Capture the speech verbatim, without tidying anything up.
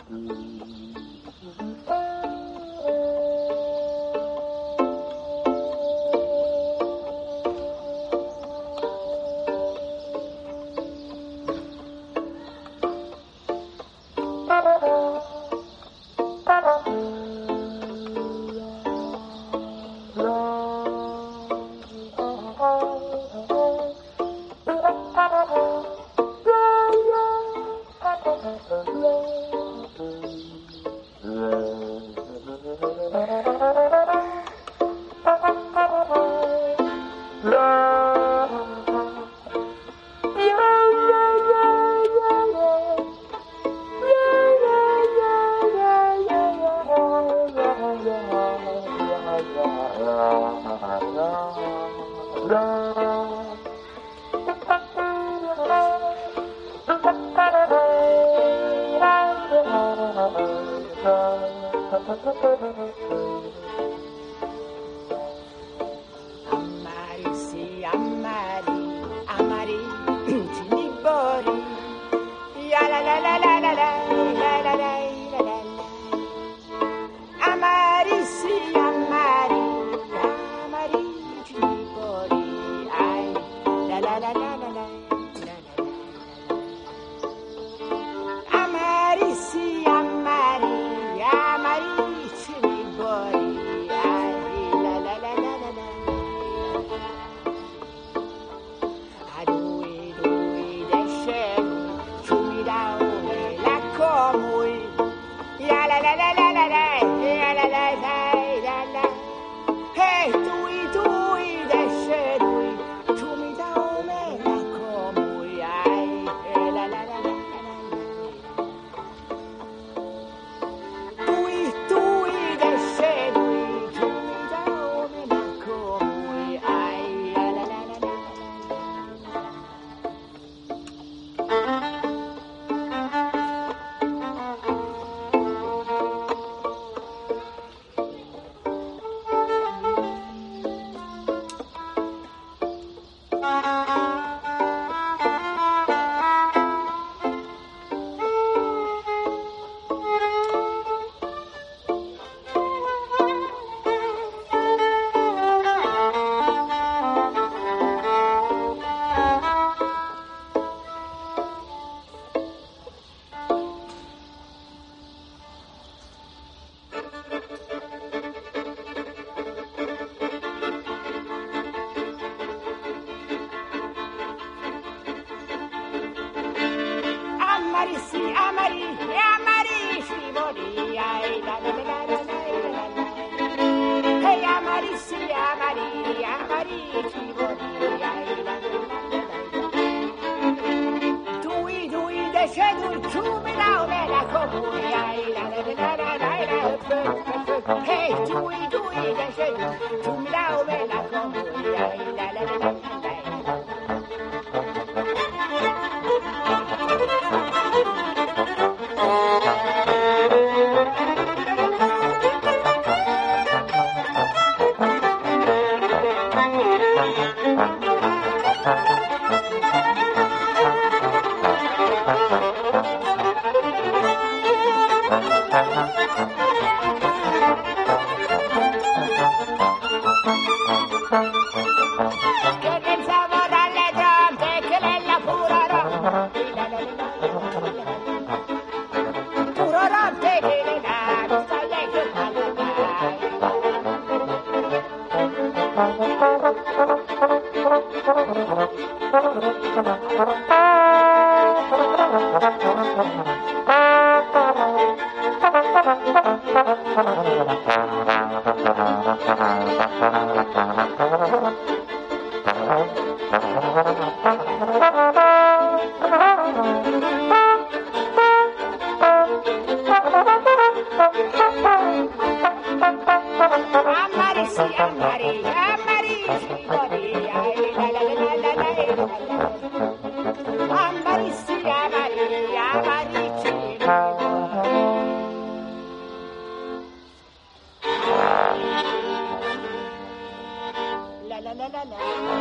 Amari sì, amari, amari, cinibori, ya la la la la la la la la la la la. Amari sì, amari, amari, cinibori, ai la la la la la la. Amari sì, amari, amari, cinibori, ai la la la la la la. Adui, dui, descenu, ciumidaune, la comui, ya la la la la la la, ya la la la la la. Hey, dui, dui, descenu, ciumidaune, la comui, ai, la la la la la. Dui, dui, descenu, ciumidaune, la comui, ai, la la la la la. Amari sì, amari, e amari scivoli, ai la la la la la la la. Hey, amari sì, amari, amari scivoli, ai la la la la la. Dui, dui, decedui, ciumila, la comuni, ai la la la la la la. Hey, dui, dui, decedui, ciumila, la comuni, ai la la la la la. Che pensavo dalle tante che nella pura rotte, pura rotte che le dà, non sai lei che quando Amari sì, amari, amari scivoli, ai la la la la la la. Amari sì, amari, amari scivoli. La la la la la.